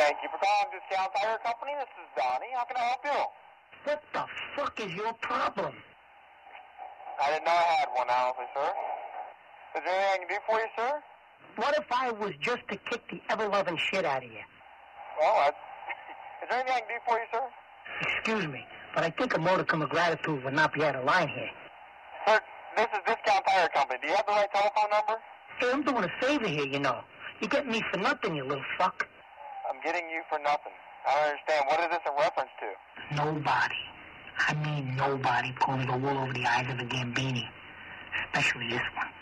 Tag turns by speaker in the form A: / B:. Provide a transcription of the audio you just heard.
A: Thank you for calling Discount Tire Company. This is Donnie. How can I help you?
B: What the fuck is your problem?
A: I didn't know I had one, honestly, sir. Is there anything I can do for you, sir?
B: What if I was just to kick the ever-loving shit out of you?
A: Well, is there anything I can do for you, sir?
B: Excuse me, but I think a modicum of gratitude would not be out of line here.
A: Sir, this is Discount Tire Company. Do you have the right telephone number?
B: Hey, I'm doing a favor here, you know. You're getting me for nothing, you little fuck.
A: I'm getting you for nothing. I don't understand. What is this in reference to?
B: Nobody. I mean nobody pulling the wool over the eyes of a Gambini. Especially this one.